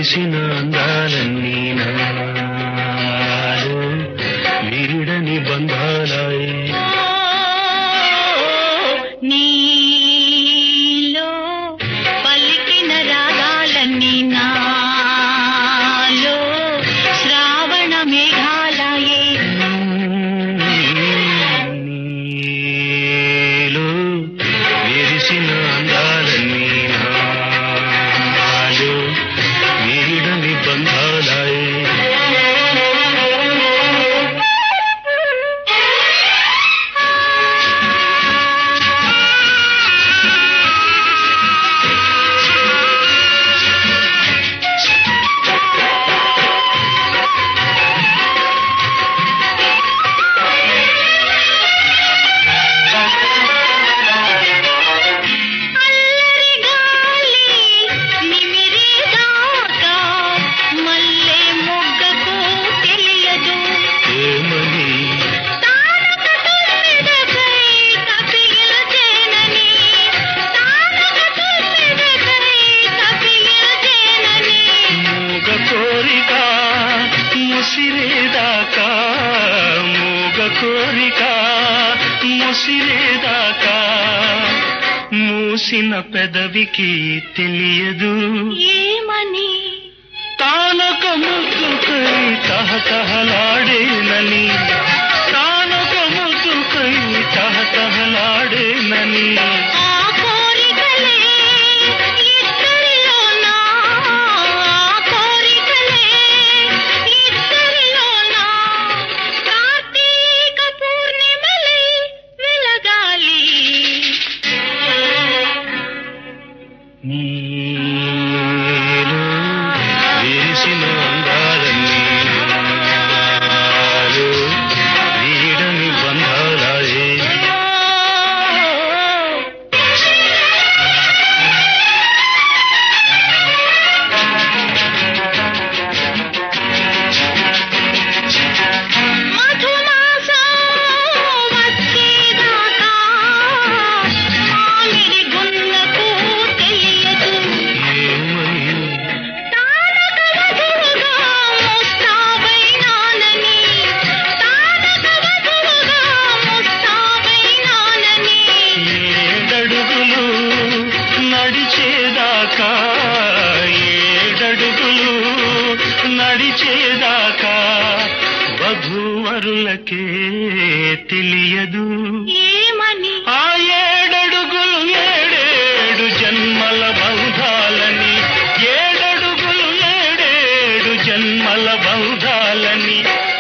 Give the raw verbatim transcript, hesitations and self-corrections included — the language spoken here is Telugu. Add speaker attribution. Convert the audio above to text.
Speaker 1: విరిసిన అందాలన్నీ నాలో వీడని బంధాలే
Speaker 2: నీలో పలికిన రాగాలన్నీ నాలో శ్రావణ మేఘాలయే
Speaker 1: నీలో విరిసిన అందాలన్నీ నాలో వీడని బంధాలే ముసిరేదాకా మూగ కోరిక ముసిరేదాకా మూసిన పెదవికి తెలియదు
Speaker 2: ఏమని
Speaker 1: తానొక ముద్దుకై తహతహలాడేనని తానొక ముద్దుకై తహతహలాడేనని నీలో విరిసిన అందాలన్నీ నాలో వీడని బంధాలే ఏడడుగులు నడిచేదాకా వధూవరులకే తెలియదు
Speaker 2: ఏమని
Speaker 1: ఆ ఏడడుగులు ఏడేడు జన్మల బంధాలని ఏడడుగులు ఏడేడు జన్మల బంధాలని